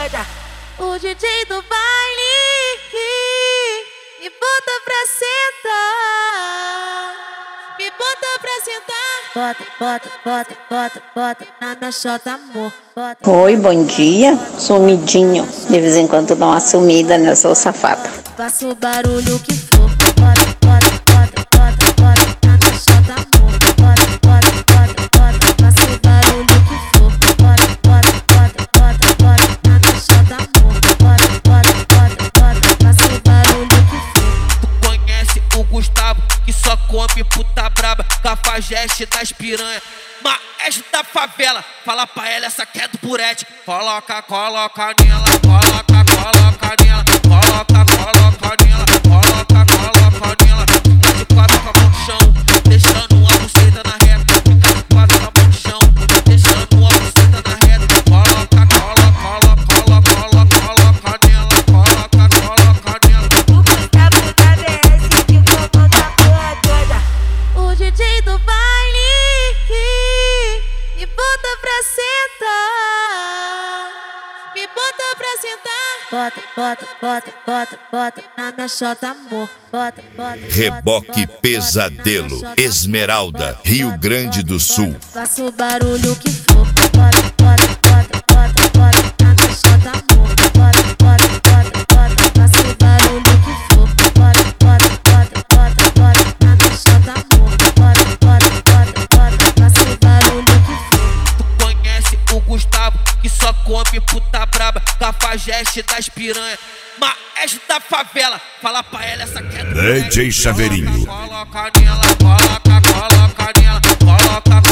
doida. O DJ do baile me bota pra sentar, me bota pra sentar. Bota na minha chota, amor. Oi, bom dia, sumidinho. De vez em quando dá uma sumida, né, seu safado. Faça o barulho que for. Bota na minha chota, amor. Faça o barulho que for. Bota na minha chota, amor. Faça o barulho que for. Tu conhece o Gustavo, que só come puta braba, cafajeste das piranha, maestro da favela. Fala pra ela, essa que é do Purete. Coloca nela, coloca nela, coloca nela, coloca nela. Fica de quatro com a mão no chão, deixando a buceta na reta. Fica de quatro com a mão no chão, deixando a buceta na reta. Coloca nela, coloca nela. O Gustavo da BS que comanda a porra toda. O DJ do baile me bota pra sentar, me bota pra sentar. Bota na minha chota, amor. Reboque Pesadelo, Esmeralda, Rio Grande do Sul. Faça o barulho que for. Bota na minha chota, amor. Faça o barulho que for. Bota na minha chota, amor. Faça o barulho que for. Tu conhece o Gustavo, que só come puta braba, cafajeste das piranha, maestro da favela. Fala pra ela, essa que é do DJ Chaveirinho. Coloca nela, coloca nela, coloca